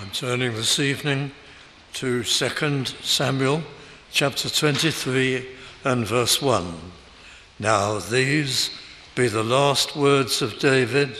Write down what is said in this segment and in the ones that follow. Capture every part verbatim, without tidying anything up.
I'm turning this evening to Second Samuel chapter twenty-three and verse one. Now these be the last words of David.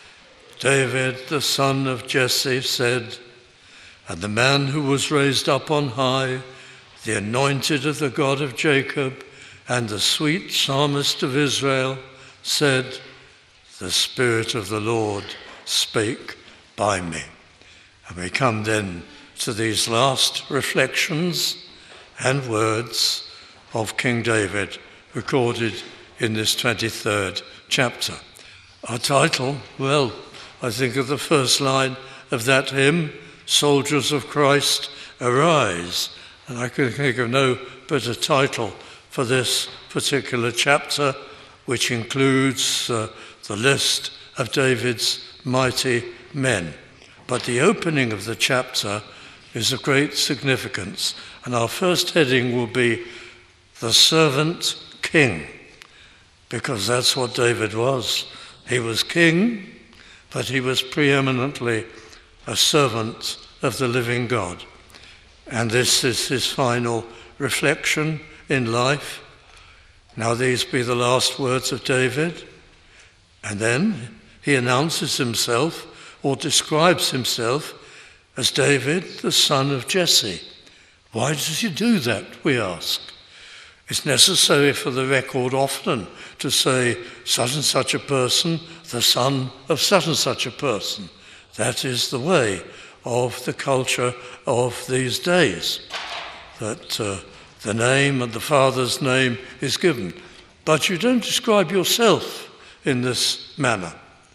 David, the son of Jesse, said, and the man who was raised up on high, the anointed of the God of Jacob, and the sweet psalmist of Israel, said, the Spirit of the Lord spake by me. And we come then to these last reflections and words of King David, recorded in this twenty-third chapter. Our title, well, I think of the first line of that hymn, Soldiers of Christ, Arise. And I can think of no better title for this particular chapter, which includes uh, the list of David's mighty men. But the opening of the chapter is of great significance. And our first heading will be the servant king, because that's what David was. He was king, but he was preeminently a servant of the living God. And this is his final reflection in life. Now these be the last words of David. And then he announces himself, or describes himself, as David, the son of Jesse. Why does he do that, we ask? It's necessary for the record often to say such and such a person, the son of such and such a person. That is the way of the culture of these days, that uh, the name and the father's name is given. But you don't describe yourself in this manner.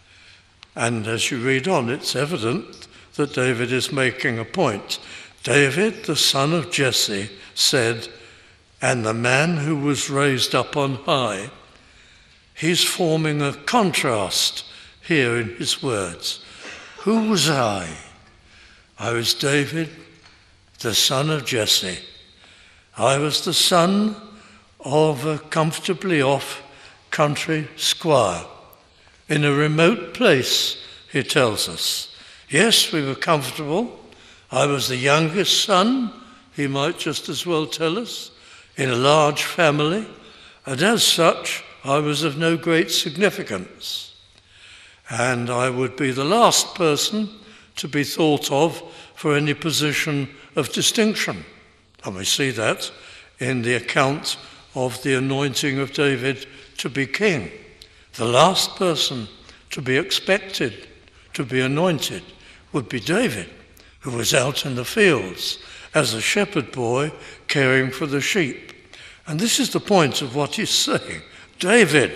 And as you read on, it's evident that David is making a point. David, the son of Jesse, said, and the man who was raised up on high. He's forming a contrast here in his words. Who was I? I was David, the son of Jesse. I was the son of a comfortably off country squire in a remote place, he tells us. Yes, we were comfortable. I was the youngest son, he might just as well tell us, in a large family, and as such, I was of no great significance. And I would be the last person to be thought of for any position of distinction. And we see that in the account of the anointing of David to be king. The last person to be expected to be anointed would be David, who was out in the fields as a shepherd boy caring for the sheep. And this is the point of what he's saying. David,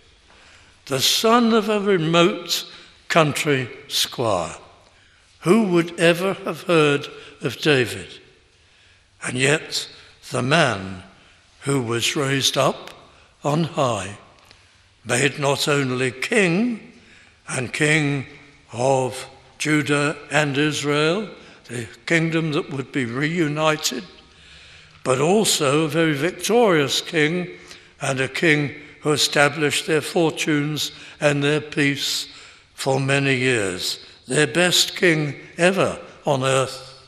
the son of a remote country squire. Who would ever have heard of David? And yet the man who was raised up on high, made not only king, and king of Judah and Israel, the kingdom that would be reunited, but also a very victorious king, and a king who established their fortunes and their peace for many years. Their best king ever on earth.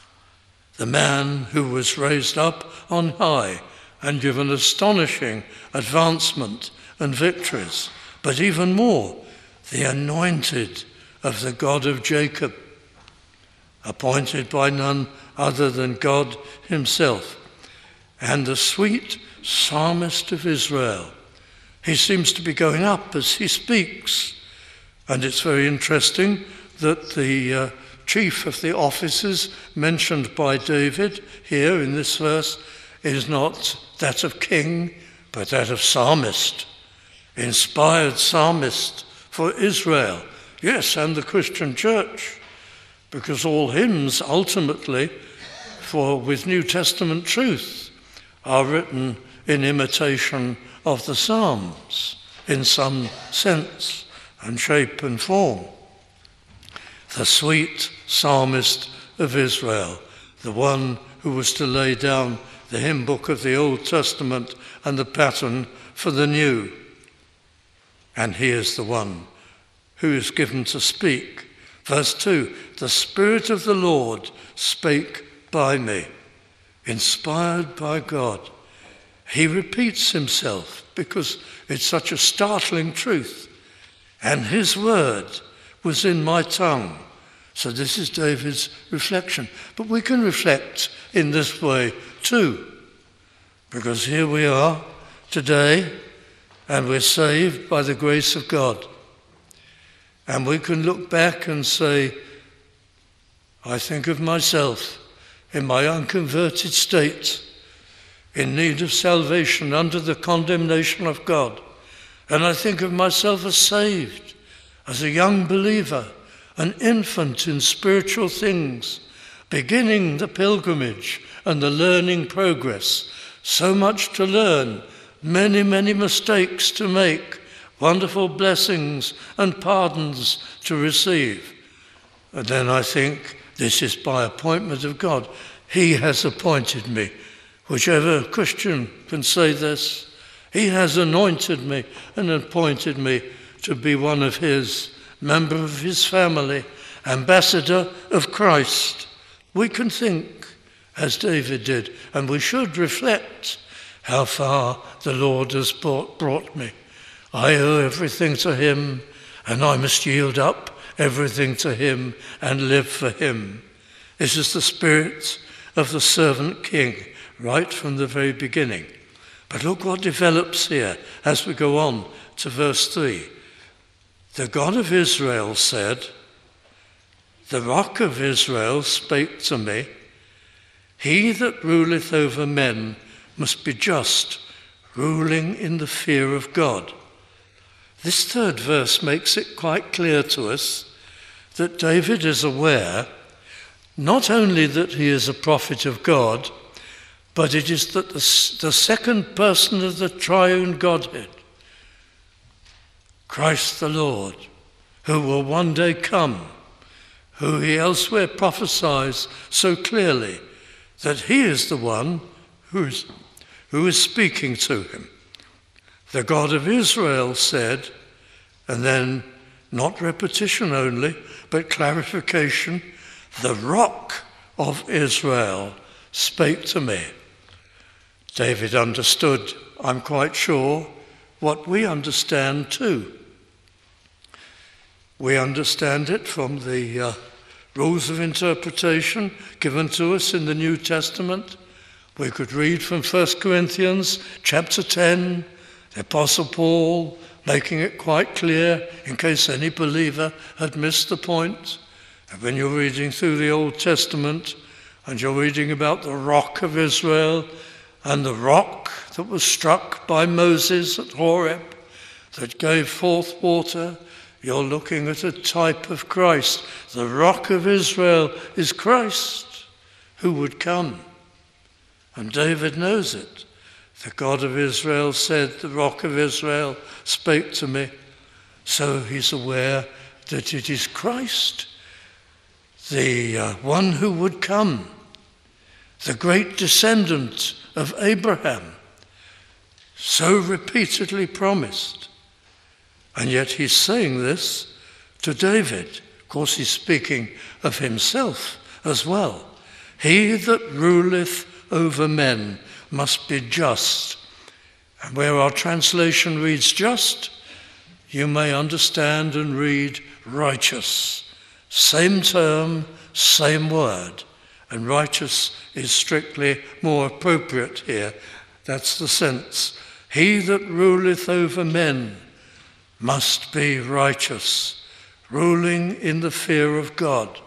The man who was raised up on high and given astonishing advancement and victories, but even more, the anointed of the God of Jacob, appointed by none other than God himself, and the sweet psalmist of Israel. He seems to be going up as he speaks, and it's very interesting that the uh, chief of the officers mentioned by David here in this verse is not that of king, but that of psalmist. Inspired psalmist for Israel, yes, and the Christian church, because all hymns ultimately, for with New Testament truth, are written in imitation of the Psalms in some sense and shape and form. The sweet psalmist of Israel, the one who was to lay down the hymn book of the Old Testament and the pattern for the New. And he is the one who is given to speak Verse two, the Spirit of the Lord spake by me, inspired by God. He repeats himself because it's such a startling truth. And his word was in my tongue. So this is David's reflection. But we can reflect in this way too, because here we are today and we're saved by the grace of God. And we can look back and say, I think of myself in my unconverted state, in need of salvation under the condemnation of God. And I think of myself as saved, as a young believer, an infant in spiritual things, beginning the pilgrimage and the learning progress. So much to learn, many, many mistakes to make, wonderful blessings and pardons to receive. And then I think, this is by appointment of God. He has appointed me. Whichever Christian can say this, he has anointed me and appointed me to be one of his, member of his family, ambassador of Christ. We can think as David did, and we should reflect how far the Lord has brought, brought me. I owe everything to him, and I must yield up everything to him and live for him. This is the spirit of the servant king, right from the very beginning. But look what develops here as we go on to verse three. The God of Israel said, the rock of Israel spake to me, he that ruleth over men must be just, ruling in the fear of God. This third verse makes it quite clear to us that David is aware not only that he is a prophet of God, but it is that the, the second person of the triune Godhead, Christ the Lord, who will one day come, who he elsewhere prophesies so clearly, that he is the one who is, who is speaking to him. The God of Israel said, and then not repetition only, but clarification, the rock of Israel spake to me. David understood, I'm quite sure, what we understand too. We understand it from the uh, rules of interpretation given to us in the New Testament. We could read from First Corinthians chapter ten, the Apostle Paul making it quite clear in case any believer had missed the point. And when you're reading through the Old Testament and you're reading about the rock of Israel and the rock that was struck by Moses at Horeb that gave forth water, you're looking at a type of Christ. The rock of Israel is Christ who would come. And David knows it. The God of Israel said, the rock of Israel spake to me. So he's aware that it is Christ, the uh, one who would come, the great descendant of Abraham, so repeatedly promised. And yet he's saying this to David. Of course, he's speaking of himself as well. He that ruleth over men must be just. And where our translation reads just, you may understand and read righteous. Same term, same word. And righteous is strictly more appropriate here. That's the sense. He that ruleth over men must be righteous, ruling in the fear of God.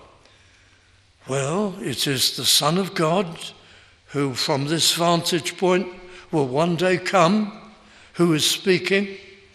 Well, it is the Son of God who from this vantage point will one day come, who is speaking,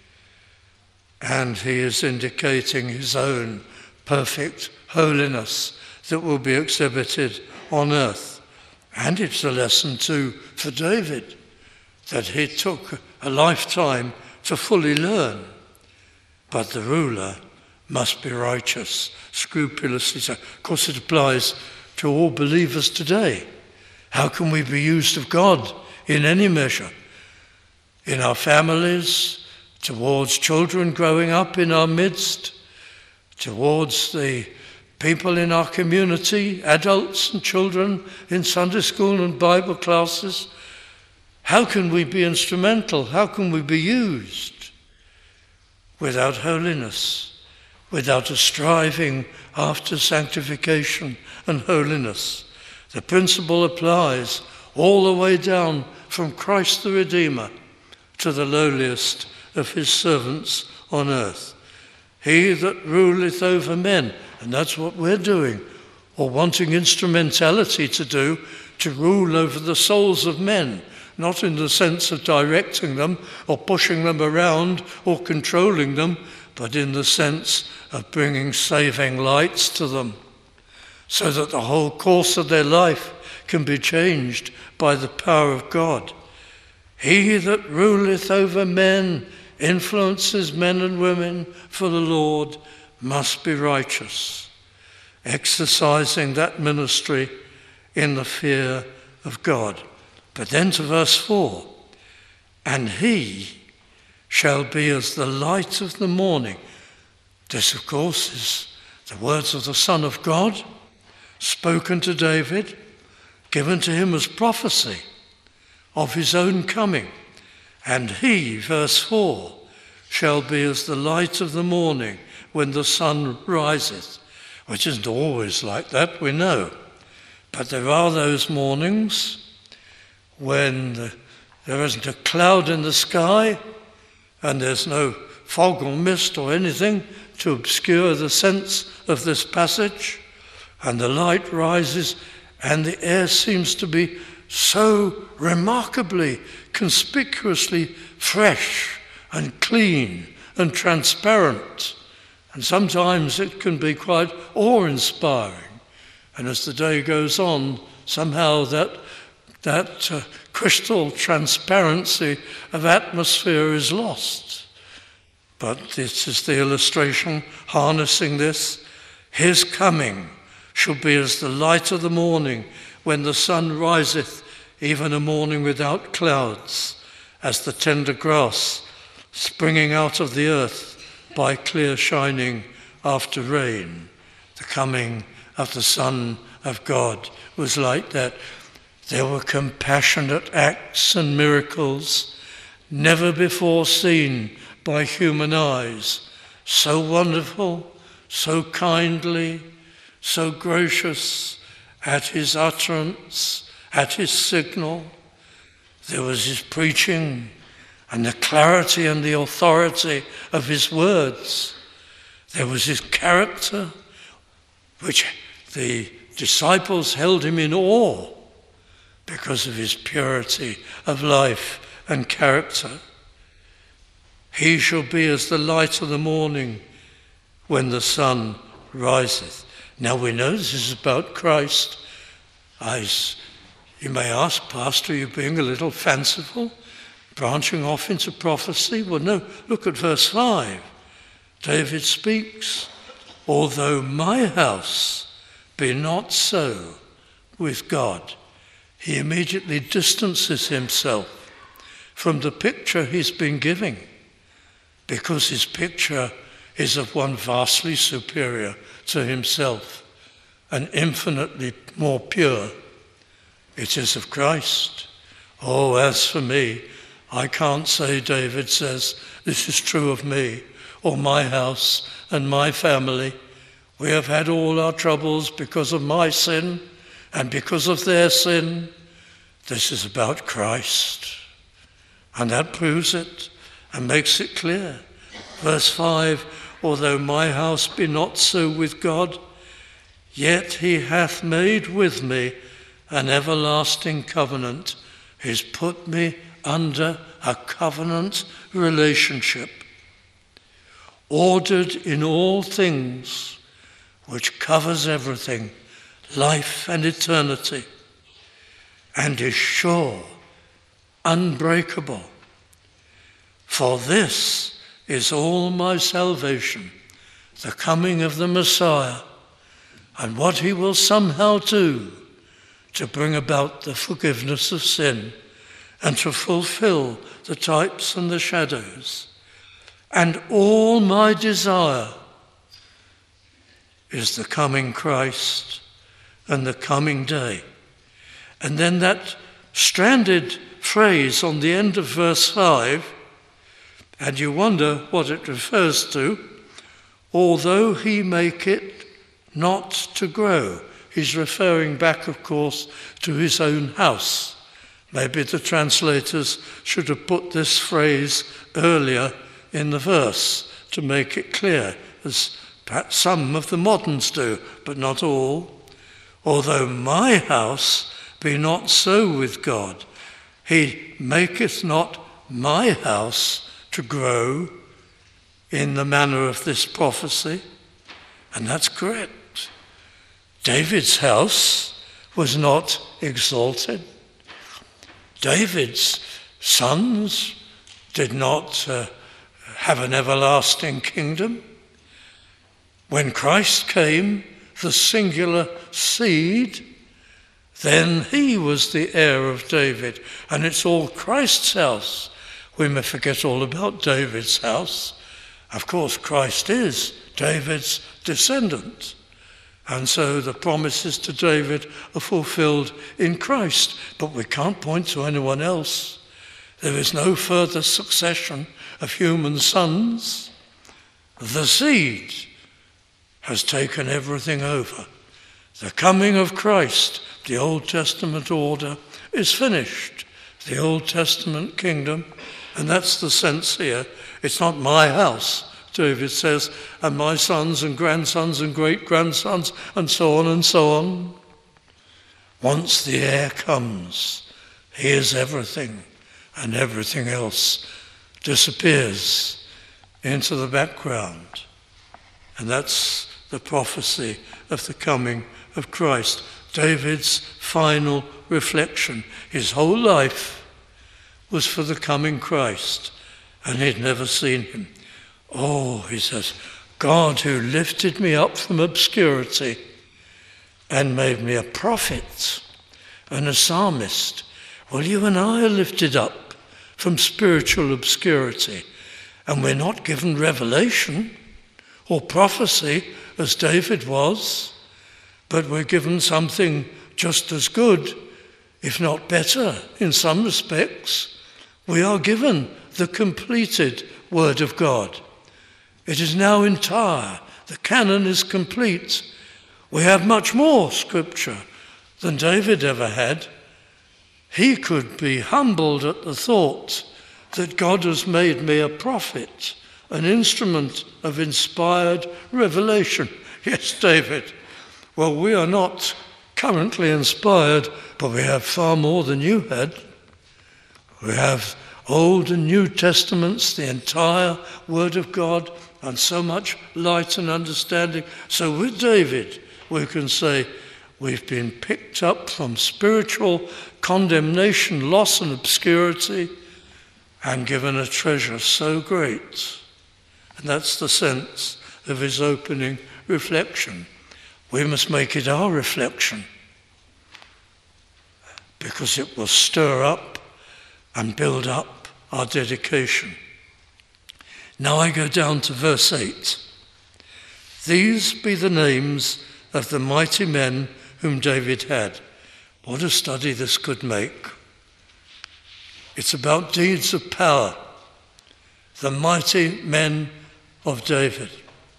and he is indicating his own perfect holiness that will be exhibited on earth. And it's a lesson too for David, that he took a lifetime to fully learn. But the ruler must be righteous, scrupulously so. Of course, it applies to all believers today. How can we be used of God in any measure? In our families, towards children growing up in our midst, towards the People in our community, adults and children in Sunday school and Bible classes, how can we be instrumental? How can we be used without holiness, without a striving after sanctification and holiness? The principle applies all the way down from Christ the Redeemer to the lowliest of his servants on earth. He that ruleth over men, and that's what we're doing, or wanting instrumentality to do, to rule over the souls of men, not in the sense of directing them or pushing them around or controlling them, but in the sense of bringing saving lights to them, so that the whole course of their life can be changed by the power of God. He that ruleth over men, influences men and women for the Lord, must be righteous, exercising that ministry in the fear of God. But then to verse four, and he shall be as the light of the morning. This, of course, is the words of the Son of God, spoken to David, given to him as prophecy of his own coming. And he, verse four, shall be as the light of the morning when the sun riseth, which isn't always like that, we know. But there are those mornings when the, there isn't a cloud in the sky and there's no fog or mist or anything to obscure the sense of this passage, and the light rises and the air seems to be so remarkably, conspicuously fresh and clean and transparent. And sometimes it can be quite awe-inspiring. And as the day goes on, somehow that, that uh, crystal transparency of atmosphere is lost. But this is the illustration harnessing this. His coming shall be as the light of the morning when the sun riseth, even a morning without clouds, as the tender grass springing out of the earth by clear shining after rain. The coming of the Son of God was like that. There were compassionate acts and miracles never before seen by human eyes, so wonderful, so kindly, so gracious at his utterance, at his signal. There was his preaching and the clarity and the authority of his words. There was his character, which the disciples held him in awe because of his purity of life and character. He shall be as the light of the morning when the sun riseth. Now we know this is about Christ. I, you may ask, Pastor, are you being a little fanciful, branching off into prophecy? Well, no, look at verse five. David speaks, although my house be not so with God. He immediately distances himself from the picture he's been giving, because his picture is of one vastly superior to himself and infinitely more pure. It is of Christ. Oh, as for me, I can't say, David says, this is true of me or my house and my family. We have had all our troubles because of my sin and because of their sin. This is about Christ. And that proves it and makes it clear. Verse five, although my house be not so with God, yet he hath made with me an everlasting covenant. He's put me under a covenant relationship, ordered in all things, which covers everything, life and eternity, and is sure, unbreakable. For this is all my salvation, the coming of the Messiah, and what he will somehow do to bring about the forgiveness of sin and to fulfill the types and the shadows. And all my desire is the coming Christ and the coming day. And then that stranded phrase on the end of verse five, and you wonder what it refers to, although he make it not to grow. He's referring back, of course, to his own house. Maybe the translators should have put this phrase earlier in the verse to make it clear, as perhaps some of the moderns do, but not all. Although my house be not so with God, he maketh not my house to grow in the manner of this prophecy. And that's correct. David's house was not exalted. David's sons did not uh, have an everlasting kingdom. When Christ came, the singular seed, then he was the heir of David. And it's all Christ's house. We may forget all about David's house. Of course, Christ is David's descendant. And so the promises to David are fulfilled in Christ. But we can't point to anyone else. There is no further succession of human sons. The seed has taken everything over. The coming of Christ, the Old Testament order, is finished. The Old Testament kingdom, and that's the sense here. It's not my house, David says, and my sons and grandsons and great-grandsons, and so on and so on. Once the heir comes, he is everything, and everything else disappears into the background. And that's the prophecy of the coming of Christ. David's final reflection. His whole life was for the coming Christ, and he'd never seen him. Oh, he says, God who lifted me up from obscurity and made me a prophet and a psalmist. Well, you and I are lifted up from spiritual obscurity, and we're not given revelation or prophecy as David was, but we're given something just as good, if not better, in some respects. We are given the completed Word of God. It is now entire. The canon is complete. We have much more Scripture than David ever had. He could be humbled at the thought that God has made me a prophet, an instrument of inspired revelation. Yes, David. Well, we are not currently inspired, but we have far more than you had. We have Old and New Testaments, the entire Word of God, and so much light and understanding. So with David, we can say we've been picked up from spiritual condemnation, loss and obscurity, and given a treasure so great. And that's the sense of his opening reflection. We must make it our reflection, because it will stir up and build up our dedication. Now I go down to verse eight. These be the names of the mighty men whom David had. What a study this could make. It's about deeds of power, the mighty men of David.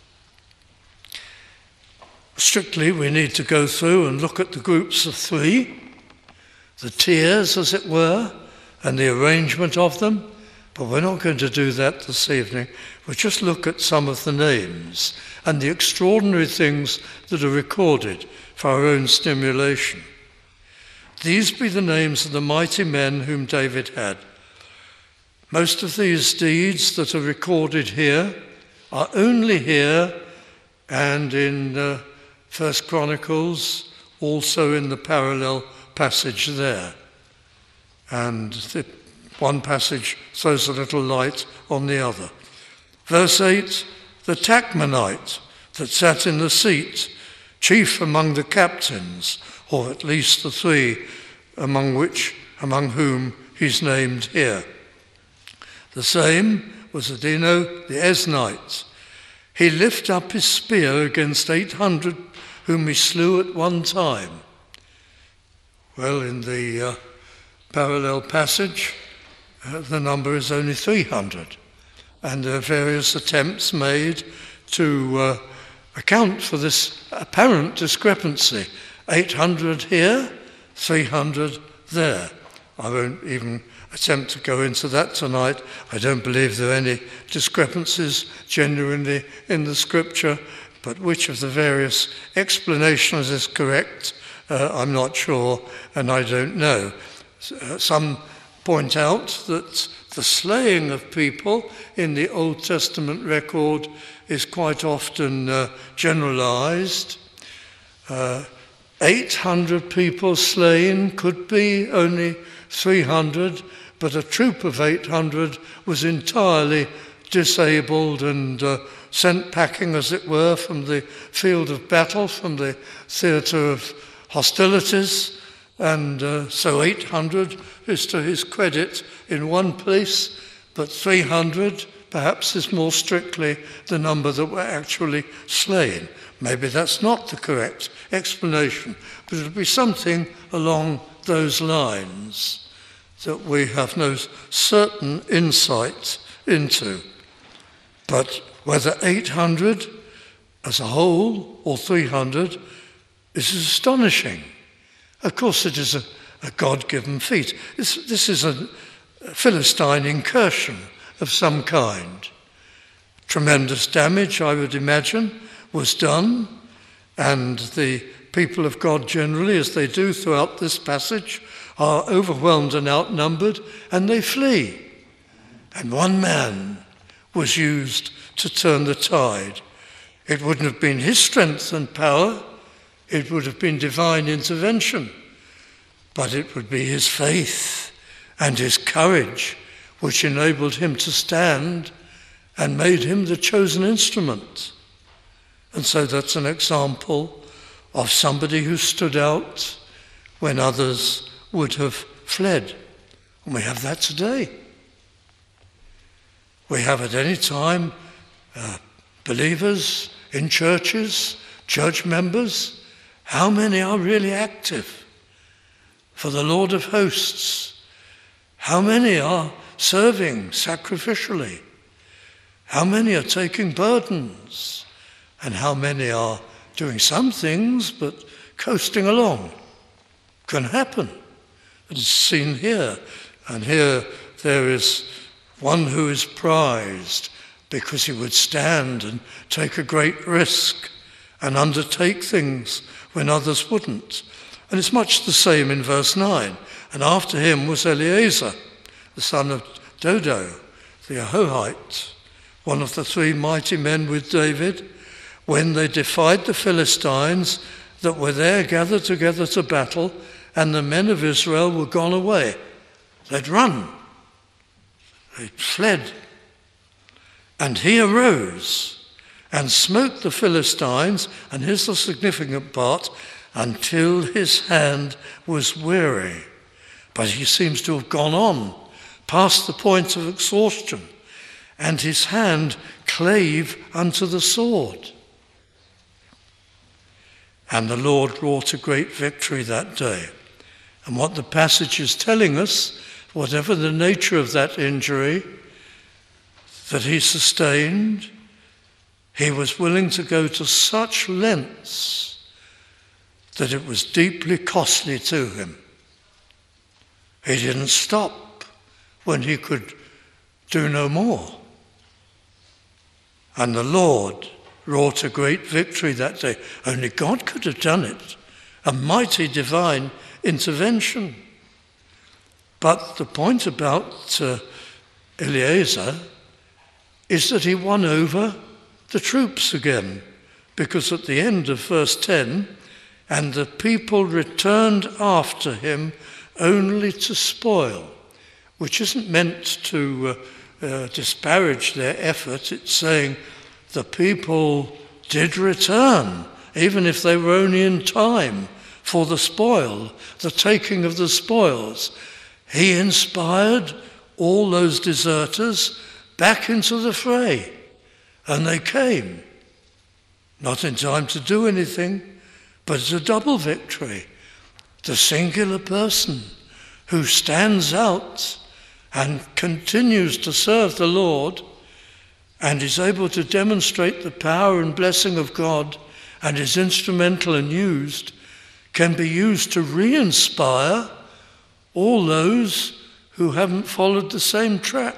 Strictly, we need to go through and look at the groups of three, the tiers, as it were, and the arrangement of them, but we're not going to do that this evening. We'll just look at some of the names and the extraordinary things that are recorded for our own stimulation. These be the names of the mighty men whom David had. Most of these deeds that are recorded here are only here and in uh, First Chronicles, also in the parallel passage there. And the one passage throws a little light on the other. Verse eight, the Tachmonite that sat in the seat, chief among the captains, or at least the three among which, among whom he's named here. The same was Adino the Eznite. he lifted up his spear against eight hundred whom he slew at one time. Well, in the uh, parallel passage, uh, the number is only three hundred. And there are various attempts made to uh, account for this apparent discrepancy. eight hundred here, three hundred there. I won't even attempt to go into that tonight. I don't believe there are any discrepancies genuinely in the scripture, but which of the various explanations is correct, uh, I'm not sure, and I don't know. Uh, some point out that the slaying of people in the Old Testament record is quite often uh, generalized. Uh, eight hundred people slain could be only three hundred, but a troop of eight hundred was entirely disabled and uh, sent packing, as it were, from the field of battle, from the theatre of hostilities. And uh, so eight hundred is to his credit in one place, but three hundred perhaps is more strictly the number that were actually slain. Maybe that's not the correct explanation, but it'll be something along those lines that we have no certain insight into. But whether eight hundred as a whole or three hundred is astonishing. Of course, it is a, a God-given feat. This, this is a Philistine incursion of some kind. Tremendous damage, I would imagine, was done, and the people of God generally, as they do throughout this passage, are overwhelmed and outnumbered, and they flee. And one man was used to turn the tide. It wouldn't have been his strength and power, it would have been divine intervention, but it would be his faith and his courage which enabled him to stand and made him the chosen instrument. And so that's an example of somebody who stood out when others would have fled. And we have that today. We have at any time uh, believers in churches, church members. How many are really active for the Lord of hosts? How many are serving sacrificially? How many are taking burdens? And how many are doing some things but coasting along? Can happen. It's seen here. And here there is one who is prized because he would stand and take a great risk and undertake things when others wouldn't. And it's much the same in verse nine. And after him was Eleazar, the son of Dodo, the Ahohite, one of the three mighty men with David, when they defied the Philistines that were there gathered together to battle, and the men of Israel were gone away. They'd run. They'd fled. And he arose and smote the Philistines, and here's the significant part, until his hand was weary. But he seems to have gone on, past the point of exhaustion, and his hand clave unto the sword. And the Lord wrought a great victory that day. And what the passage is telling us, whatever the nature of that injury that he sustained, he was willing to go to such lengths that it was deeply costly to him. He didn't stop when he could do no more. And the Lord wrought a great victory that day. Only God could have done it. A mighty divine intervention. But the point about uh, Eleazar is that he won over the troops again, because at the end of verse ten, and the people returned after him only to spoil, which isn't meant to uh, uh, disparage their effort. It's saying the people did return, even if they were only in time for the spoil, the taking of the spoils. He inspired all those deserters back into the fray, and they came. not in time to do anything, but it's a double victory. The singular person who stands out and continues to serve the Lord and is able to demonstrate the power and blessing of God and is instrumental and used, can be used to re-inspire all those who haven't followed the same track.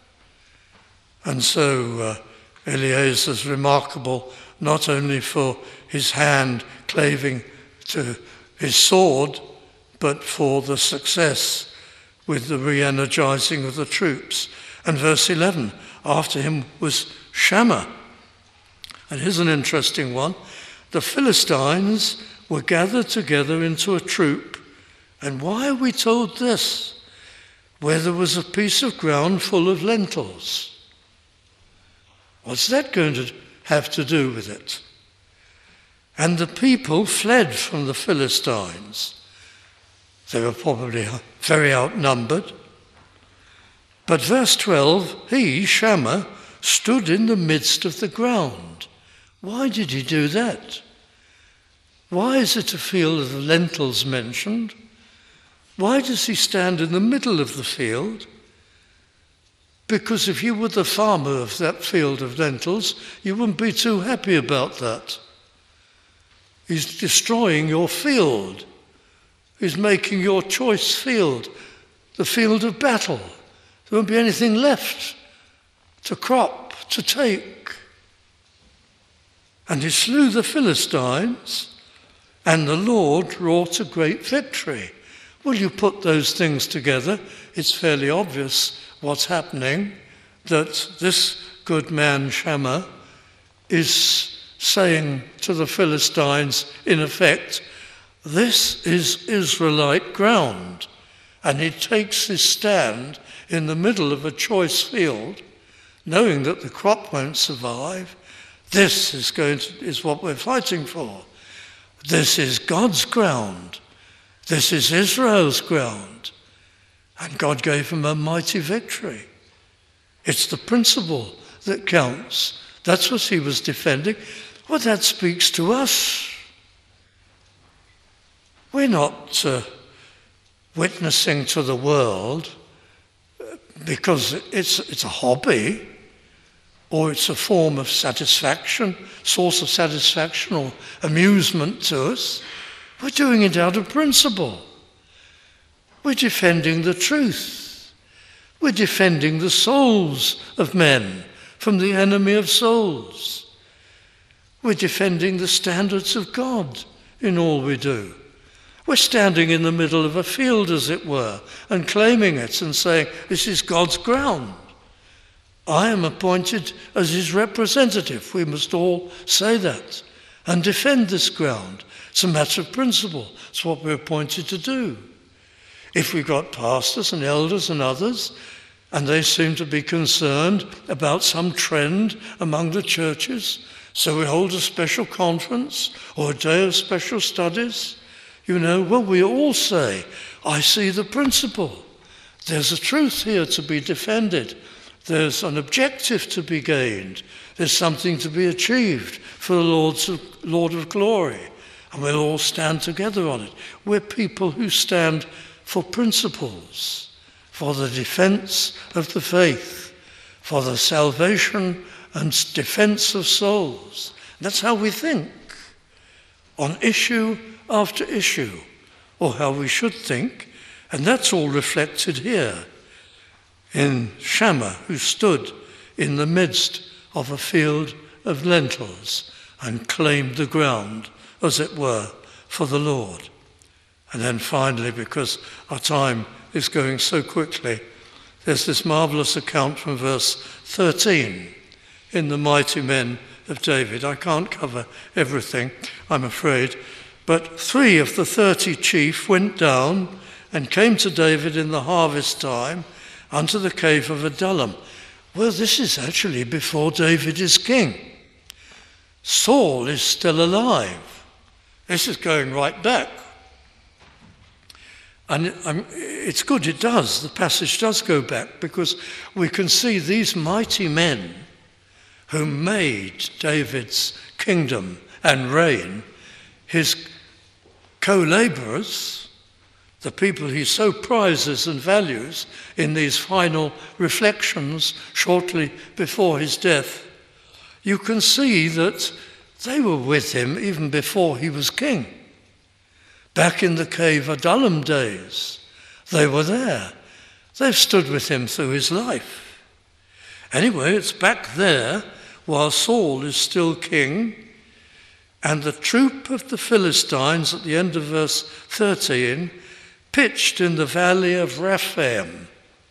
And so uh, Eleazar is remarkable not only for his hand claving to his sword, but for the success with the re-energizing of the troops. And verse eleven, after him was Shammah. And here's an interesting one. The Philistines were gathered together into a troop. And why are we told this? Where there was a piece of ground full of lentils. What's that going to have to do with it? And the people fled from the Philistines. They were probably very outnumbered. But verse twelve, he, Shammah, stood in the midst of the ground. Why did he do that? Why is it a field of lentils mentioned? Why does he stand in the middle of the field? Because if you were the farmer of that field of lentils, you wouldn't be too happy about that. He's destroying your field. He's making your choice field the field of battle. There won't be anything left to crop, to take. And he slew the Philistines, and the Lord wrought a great victory. Well, you put those things together, it's fairly obvious what's happening, that this good man Shammah is saying to the Philistines, in effect, this is Israelite ground. And he takes his stand in the middle of a choice field, knowing that the crop won't survive. This is going to, is what we're fighting for. This is God's ground. This is Israel's ground. And God gave him a mighty victory. It's the principle that counts. That's what he was defending. Well, that speaks to us. We're not uh, witnessing to the world because it's, it's a hobby or it's a form of satisfaction, source of satisfaction or amusement to us. We're doing it out of principle. We're defending the truth. We're defending the souls of men from the enemy of souls. We're defending the standards of God in all we do. We're standing in the middle of a field, as it were, and claiming it and saying, this is God's ground. I am appointed as his representative. We must all say that and defend this ground. It's a matter of principle. It's what we're appointed to do. If we've got pastors and elders and others, and they seem to be concerned about some trend among the churches, so we hold a special conference or a day of special studies, you know, well, we all say, I see the principle. There's a truth here to be defended. There's an objective to be gained. There's something to be achieved for the Lord's, Lord of glory. And we'll all stand together on it. We're people who stand for principles, for the defense of the faith, for the salvation and defense of souls. That's how we think on issue after issue, or how we should think, and that's all reflected here in Shammah, who stood in the midst of a field of lentils and claimed the ground, as it were, for the Lord. And then finally, because our time is going so quickly, there's this marvelous account from verse thirteen in the mighty men of David. I can't cover everything, I'm afraid, but three of the thirty chief went down and came to David in the harvest time unto the cave of Adullam. Well, this is actually before David is king. Saul is still alive. This is going right back. And um, it's good it does, the passage does go back, because we can see these mighty men who made David's kingdom and reign, his co-laborers, the people he so prizes and values in these final reflections shortly before his death, you can see that they were with him even before he was king. Back in the cave Adullam days, they were there. They've stood with him through his life. Anyway, it's back there while Saul is still king, and the troop of the Philistines at the end of verse thirteen pitched in the valley of Rephaim.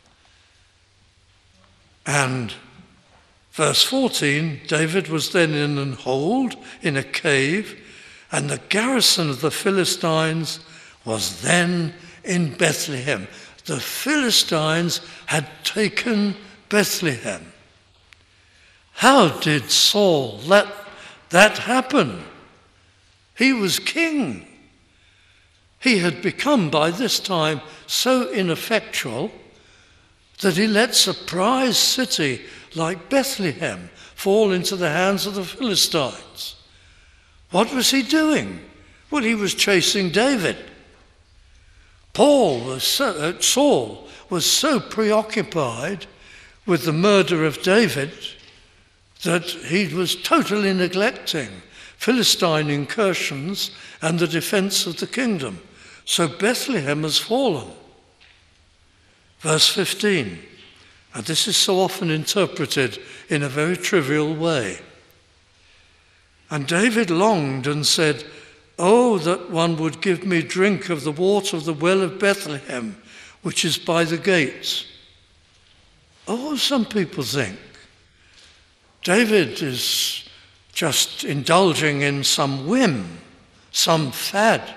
And verse fourteen, David was then in an hold in a cave, and the garrison of the Philistines was then in Bethlehem. The Philistines had taken Bethlehem. How did Saul let that happen? He was king. He had become by this time so ineffectual that he lets a prized city like Bethlehem fall into the hands of the Philistines. What was he doing? Well, he was chasing David. Paul was so, uh, Saul was so preoccupied with the murder of David that he was totally neglecting Philistine incursions and the defense of the kingdom. So Bethlehem has fallen. Verse fifteen, and this is so often interpreted in a very trivial way. And David longed and said, "Oh, that one would give me drink of the water of the well of Bethlehem, which is by the gates." Oh, some people think David is just indulging in some whim, some fad.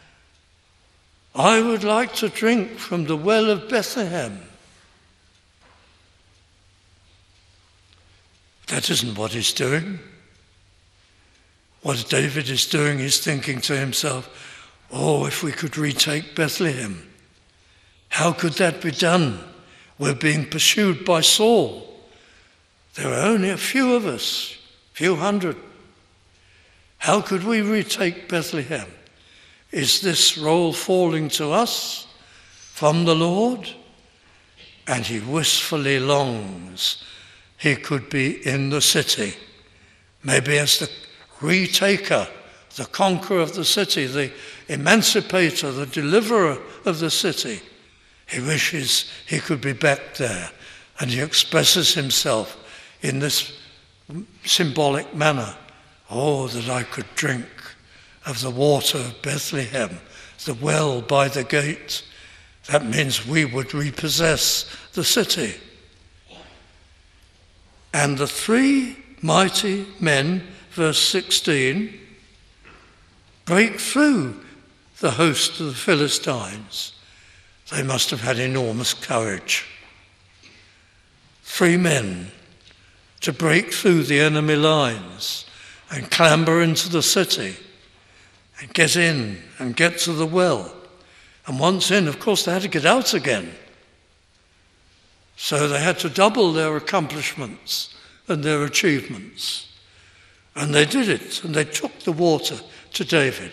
I would like to drink from the well of Bethlehem. That isn't what he's doing. What David is doing is thinking to himself, oh, if we could retake Bethlehem. How could that be done? We're being pursued by Saul. There are only a few of us, a few hundred. How could we retake Bethlehem? Is this role falling to us from the Lord? And he wistfully longs he could be in the city, maybe as the retaker, the conqueror of the city, the emancipator, the deliverer of the city. He wishes he could be back there, and he expresses himself in this symbolic manner. Oh, that I could drink of the water of Bethlehem, the well by the gate. That means we would repossess the city. And the three mighty men, verse sixteen, break through the host of the Philistines. They must have had enormous courage. Three men to break through the enemy lines and clamber into the city and get in and get to the well. And once in, of course, they had to get out again. So they had to double their accomplishments and their achievements. And they did it, and they took the water to David.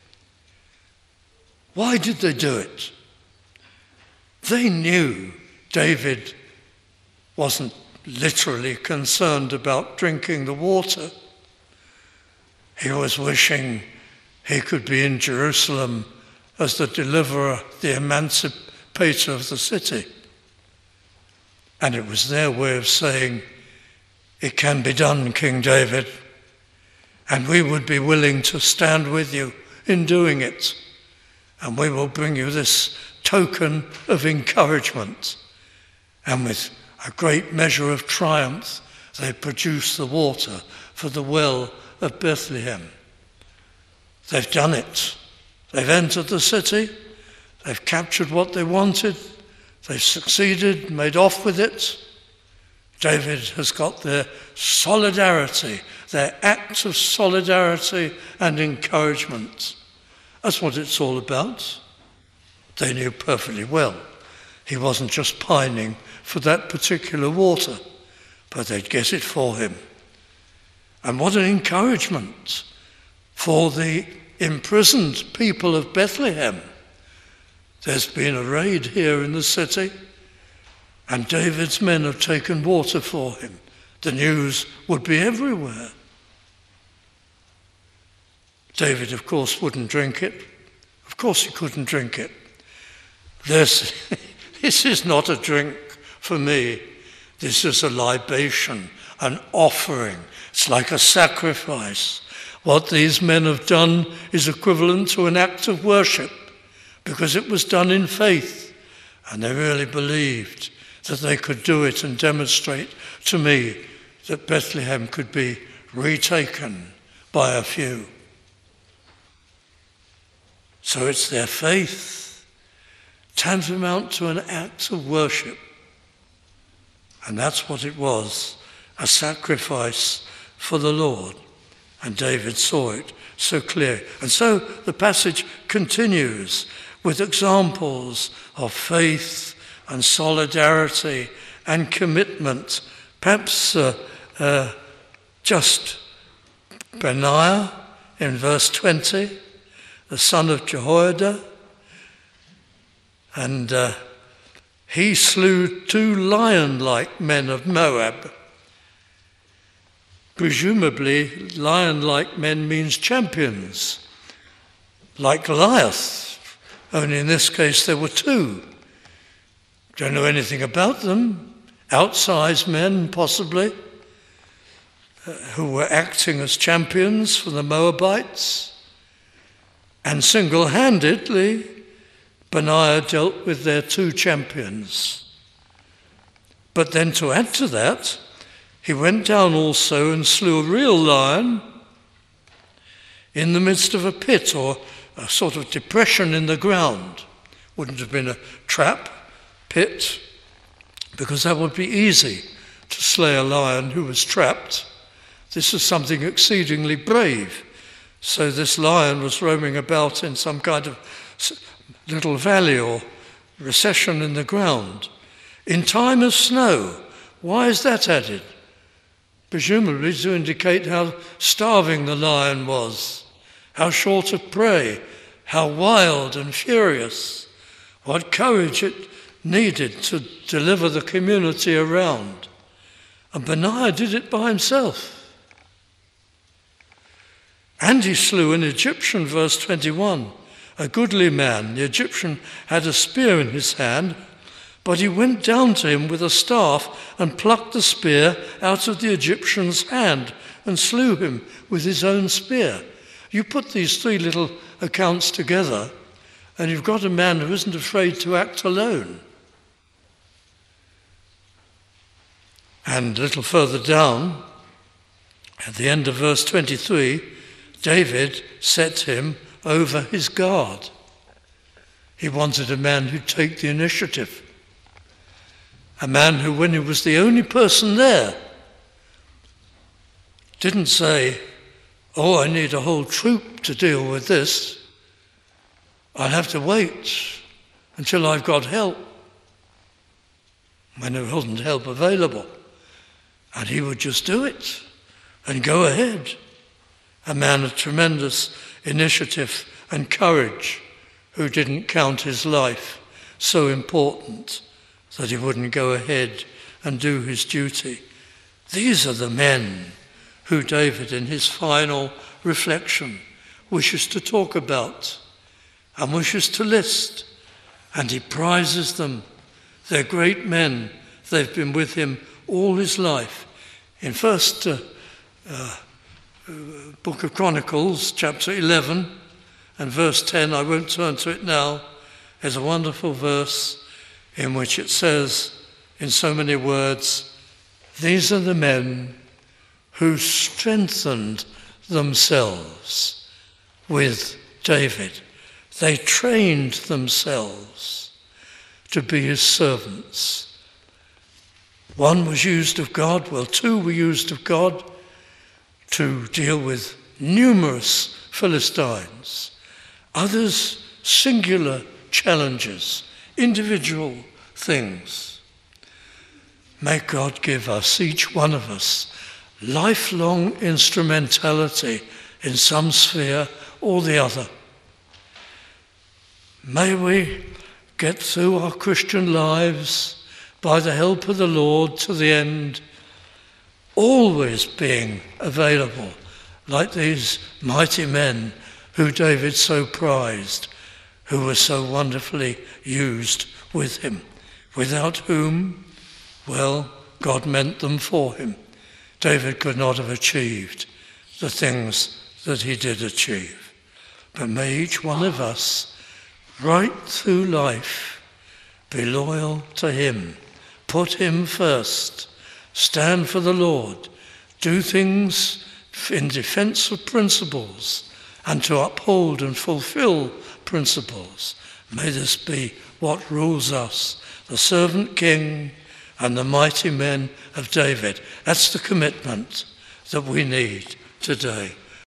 Why did they do it? They knew David wasn't literally concerned about drinking the water. He was wishing he could be in Jerusalem as the deliverer, the emancipator of the city. And it was their way of saying, it can be done, King David, and we would be willing to stand with you in doing it. And we will bring you this token of encouragement. And with a great measure of triumph, they produce the water for the well of Bethlehem. They've done it. They've entered the city. They've captured what they wanted. They've succeeded, made off with it. David has got their solidarity, their act of solidarity and encouragement. That's what it's all about. They knew perfectly well he wasn't just pining for that particular water, but they'd get it for him. And what an encouragement for the imprisoned people of Bethlehem. There's been a raid here in the city, and David's men have taken water for him. The news would be everywhere. David, of course, wouldn't drink it. Of course he couldn't drink it. This, this is not a drink for me. This is a libation, an offering. It's like a sacrifice. What these men have done is equivalent to an act of worship, because it was done in faith, and they really believed that they could do it and demonstrate to me that Bethlehem could be retaken by a few. So it's their faith, tantamount to an act of worship. And that's what it was, a sacrifice for the Lord. And David saw it so clear. And so the passage continues with examples of faith and solidarity and commitment. Perhaps uh, uh, just Benaiah in verse twenty, the son of Jehoiada, and uh, he slew two lion-like men of Moab. Presumably, lion-like men means champions, like Goliath, only in this case there were two. Don't know anything about them. Outsized men, possibly, uh, who were acting as champions for the Moabites. And single-handedly, Benaiah dealt with their two champions. But then to add to that, he went down also and slew a real lion in the midst of a pit, or a sort of depression in the ground. Wouldn't have been a trap, pit, because that would be easy to slay a lion who was trapped. This is something exceedingly brave. So this lion was roaming about in some kind of little valley or recession in the ground. In time of snow. Why is that added? Presumably to indicate how starving the lion was, how short of prey, how wild and furious, what courage it needed to deliver the community around. And Benaiah did it by himself. And he slew an Egyptian, verse twenty-one, a goodly man. The Egyptian had a spear in his hand, but he went down to him with a staff and plucked the spear out of the Egyptian's hand and slew him with his own spear. You put these three little accounts together, and you've got a man who isn't afraid to act alone. And a little further down, at the end of verse twenty-three, David set him over his guard. He wanted a man who'd take the initiative. A man who, when he was the only person there, didn't say, oh, I need a whole troop to deal with this. I'll have to wait until I've got help. When there wasn't help available. And he would just do it and go ahead. A man of tremendous initiative and courage who didn't count his life so important that he wouldn't go ahead and do his duty. These are the men who David, in his final reflection, wishes to talk about and wishes to list. And he prizes them. They're great men. They've been with him all his life. In first uh, uh, Book of Chronicles, chapter eleven and verse ten, I won't turn to it now, there's a wonderful verse in which it says, in so many words, these are the men who strengthened themselves with David. They trained themselves to be his servants. One was used of God, well, two were used of God to deal with numerous Philistines. Others, singular challenges, individual things. May God give us, each one of us, lifelong instrumentality in some sphere or the other. May we get through our Christian lives by the help of the Lord to the end, always being available, like these mighty men who David so prized, who were so wonderfully used with him, without whom, well, God meant them for him. David could not have achieved the things that he did achieve. But may each one of us, right through life, be loyal to him, put him first, stand for the Lord, do things in defense of principles, and to uphold and fulfill principles. May this be what rules us, the servant king and the mighty men of David. That's the commitment that we need today.